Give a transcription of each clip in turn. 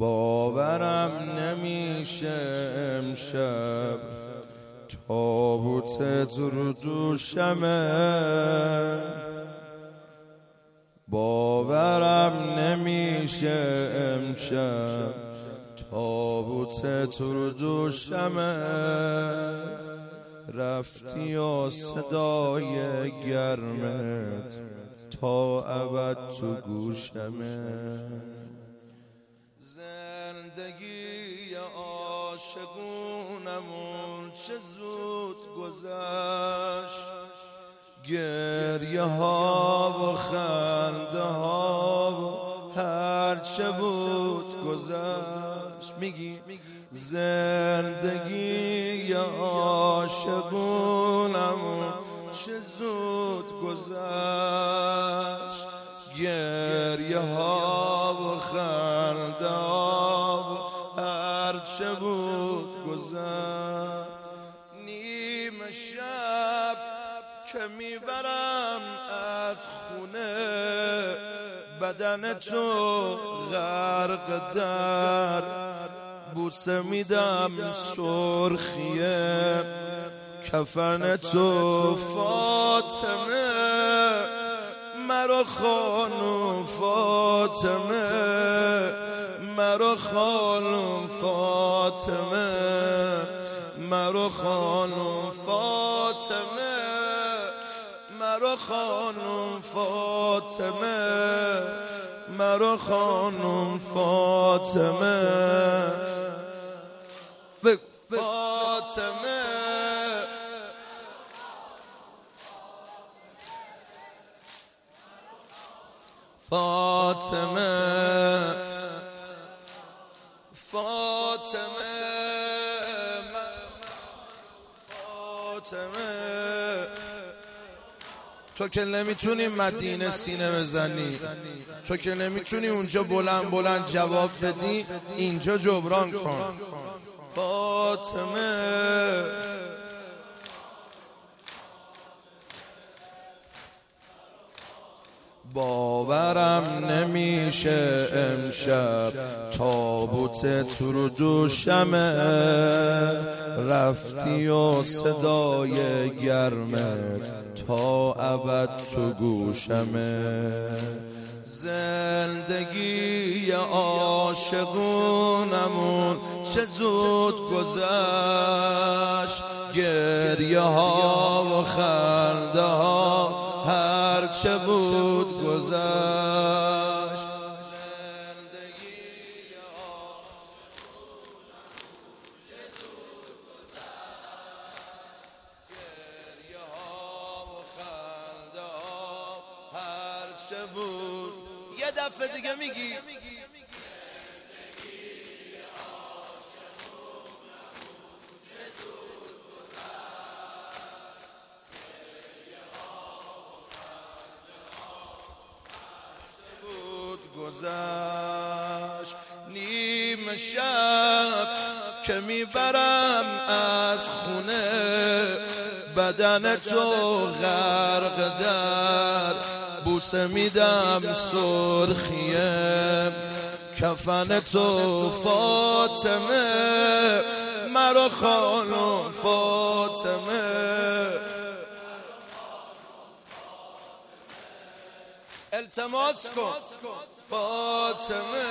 باورم نمیشه امشب تابوتت رو دوشمه، باورم نمیشه امشب تابوتت رو دوشمه. رفتی و صدای گرمت تا ابد تو گوشمه. زندگی عاشقونمون چه زود گذشت، گریه ها و خنده ها و هر چه بود گذشت. میگی زندگی عاشقونمون چه زود گذشت، گریه ها و خنده ها و هر چه بود گذشت. نیمه شب که میبرم از خونه بدن تو غرق در بوسه میدم سرخیه کفن تو فاطمه، مرا خانم فاطمه، مرا خانم فاطمه، مرا خانم فاطمه، مرا خانم فاطمه، مرا خانم فاطمه، فاطمه. فاطمه فاطمه فاطمه. تو که نمیتونی مدینه سینه بزنی، تو که نمیتونی اونجا بلند بلند جواب بدی، اینجا جبران کن. فاطمه باورم نمیشه امشب تابوتت رو دوشمه. رفتی و صدای گرمت تا ابد تو گوشمه. زندگی عاشقونمون چه زود گذشت، گریه ها و خنده ها هر چه بود گذشت. زندگی عاشقونمون چه زود گذشت، گریه ها و خنده ها هر چه بود. یه دفعه دیگه میگی گذشت. نیمه شب که میبرم از خونه بدن تو غرق در بوسه میدم سرخیه کفن تو فاطمه، مرا خانم فاطمه. التماس کن فاطمه.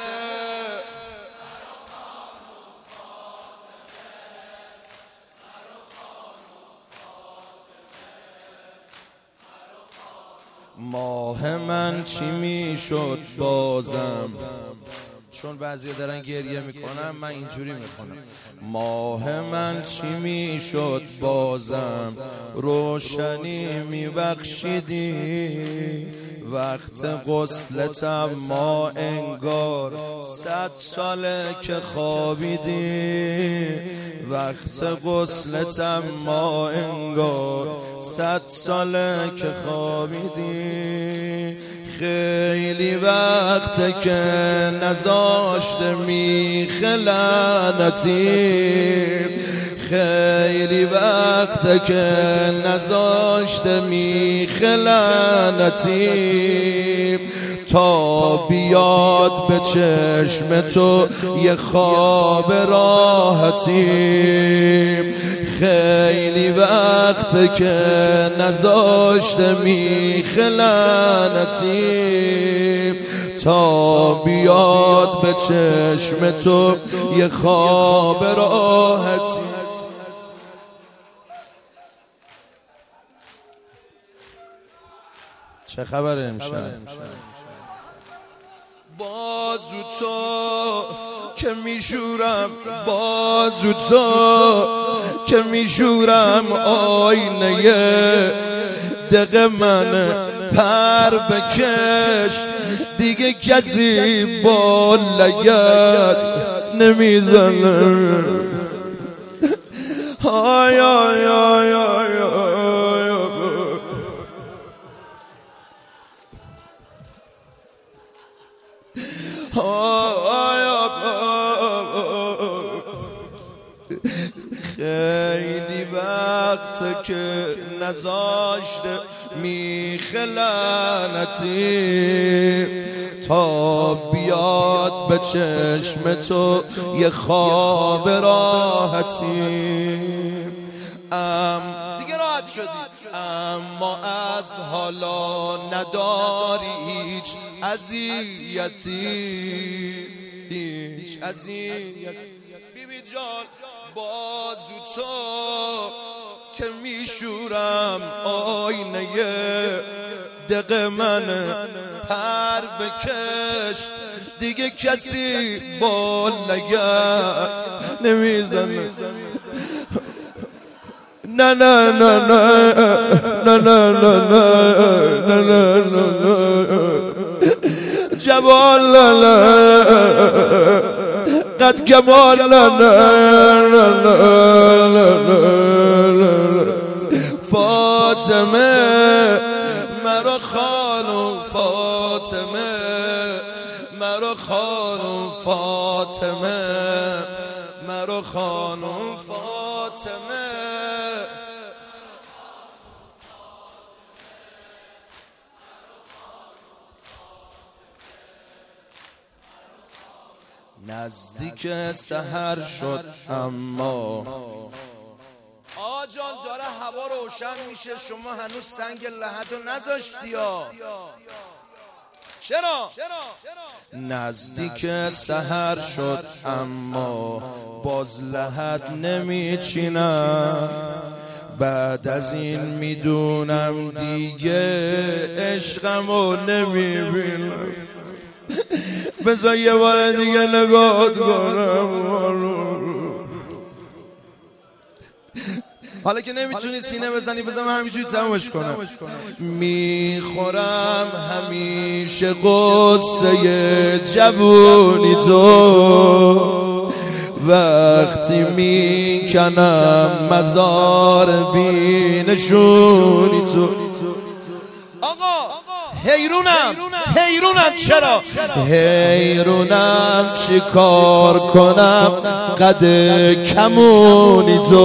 ماه من چی میشد بازم، چون بعضی دارن گریه میکنن من اینجوری میکنم. ماه من چی میشد بازم روشنی میبخشیدی، وقت غسلتم ما انگار 100 ساله که خوابیدی، وقت غسلتم ما انگار 100 ساله که خوابیدی. خیلی وقته که نذاشته میخه لعنتی، خیلی وقته که نذاشته میخه لعنتی، تا بیاد به چشم تو یه خواب راحتی. خیلی وقت که نذاشته میخه لعنتی، تا بیاد به چشم تو یه خواب راحتی. چه خبره امشب؟ بازو تو که میشورم، بازو تو که میشورم، آینه دق من پر بکش، دیگه کسی با لگت نمیزنه. آی آی آی آی خیلی وقت که نذاشته میخه لعنتی، تا بیاد به چشم تو یه خواب راحتی. دیگه راحت شدی، اما از حالا نداری هیچ اذیتی، هیچ اذیتی. بیبی جان بازو تو که میشورم، آینه دق من پر بکش، دیگه کسی با لگت نمیزنه. نه نه نه نه نه نه نه نه نه نه جوال نه قد کمال نه فاطمه مرا خانم، فاطمه مرا خانم، فاطمه مرا خانم، فاطمه. نزدیک سحر شد اما آجان داره هوا روشن میشه، شما هنوز سنگ لحدو نذاشتی ها. چرا؟ نزدیک سحر شد اما باز لحد نمیچینم، بعد از این میدونم دیگه عشقمو نمیبینم. بذار یه بار دیگه نگاه کنم. حالا که نمیتونی سینه بزنی بذار من همینجوری تمومش کنم. میخورم همیشه قصه جوونی تو، وقتی میکنم مزار بینشونی تو. آقا حیرونم چرا؟ حیرونم چی کار کنم قد کمونی تو،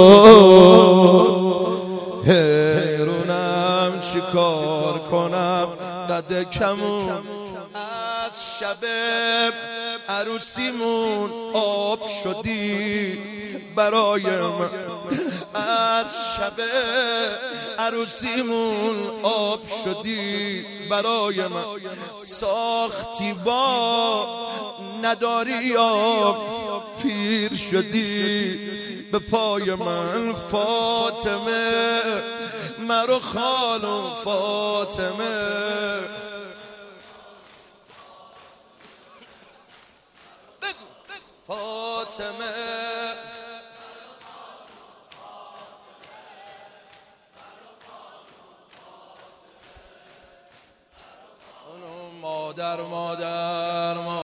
حیرونم چی کار کنم قد کمون. از شب عروسیمون آب شدی برای من، از شب عروسیمون آب شدی برای من. ساختی با نداری آب، پیر شدی به پای من. فاطمه مرا خانم، فاطمه فاطمه مادر